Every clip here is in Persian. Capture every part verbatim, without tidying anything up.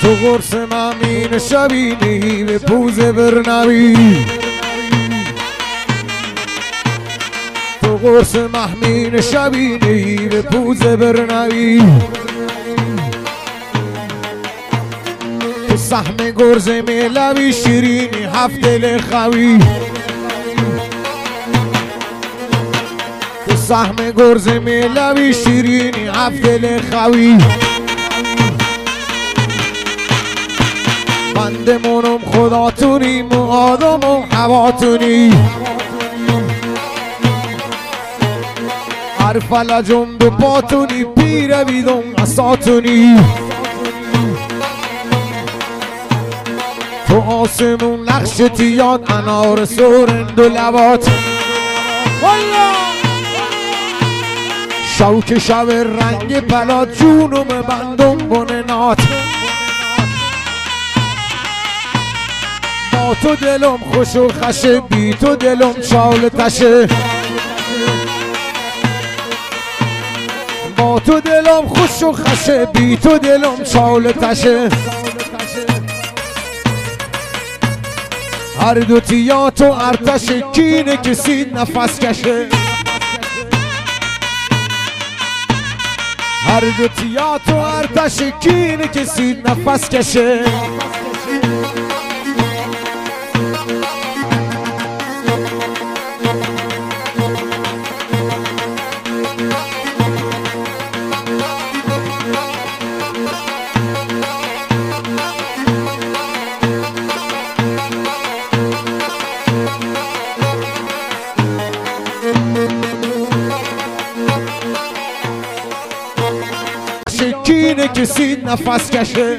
تو قرص ممین شبینی به پوز برنوی تو قرص محمین شبینی به پوز برنوی تو سهم گرز ملوی شیرینی هفت دل خوی تو سهم گرز ملوی شیرینی هفت دل خوی بندمونم خداتونی مو آدم و هواتونی هر فلجم دو پاتونی پیر بیدم اساتونی تو آسمون نقشتی یاد انار سورند و لبات شوک شب رنگ پلات جونم بندم بننات با تو دلم خوش و خشه بی تو دلم چال تشه با تو دلم خوش و خشه بی تو دلم چال تشه هر دو تیات و ارتش کینه کسی نفس کشه هر دو تیات و ارتش کینه کسی نفس کشه شکینه کسی نفس کشه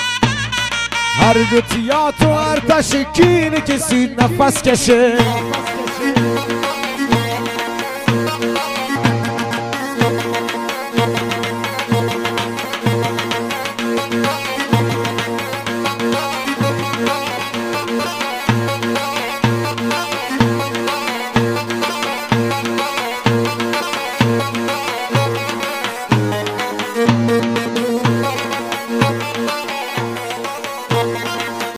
هر دو تیات و ارتش کینه کسی نفس کشه